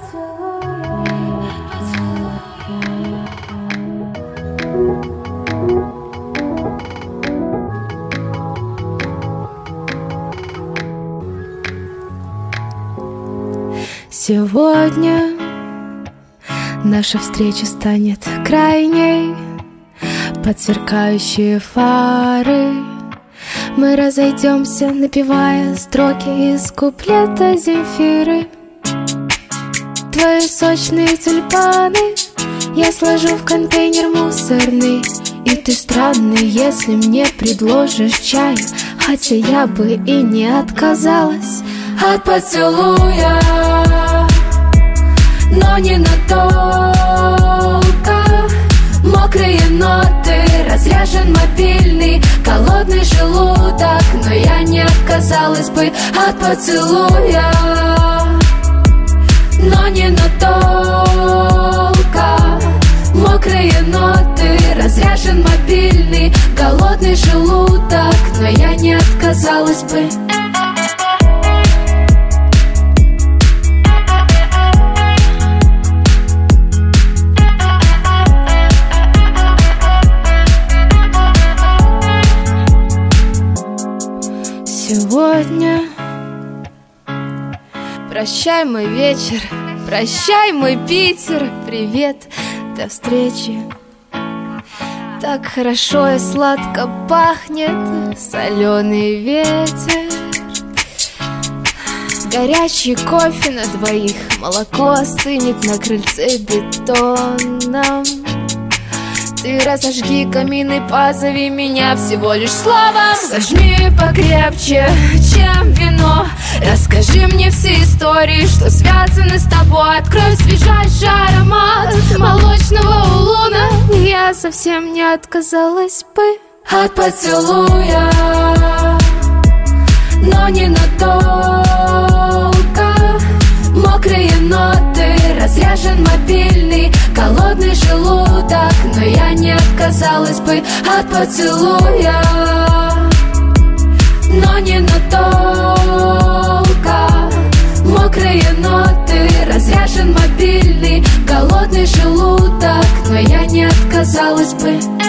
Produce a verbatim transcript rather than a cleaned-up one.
Сегодня наша встреча станет крайней. Под сверкающие фары мы разойдемся, напевая строки из куплета Земфиры. Твои сочные тюльпаны я сложу в контейнер мусорный. И ты странный, если мне предложишь чай, хотя я бы и не отказалась от поцелуя, но не надолго. Мокрые ноты, разряжен мобильный, голодный желудок, но я не отказалась бы от поцелуя, но не надолго. Мокрые ноты, разряжен мобильный, голодный желудок, но я не отказалась бы. Сегодня прощай мой вечер, прощай мой Питер, привет, до встречи. Так хорошо и сладко пахнет соленый ветер, горячий кофе на двоих, молоко остынет на крыльце бетоном. Ты разожги камин и позови меня всего лишь словом. Сожми покрепче, чем вино. Расскажи мне все истории, что связаны с тобой. Открой свежайший аромат молочного улуна. Я совсем не отказалась бы от поцелуя, но не надолго. Мокрые ноты, разряжен мобильный, голодный желудок, но я не отказалась бы от поцелуя, но не надолго. Мокрые ноты, разряжен мобильный, голодный желудок, но я не отказалась бы.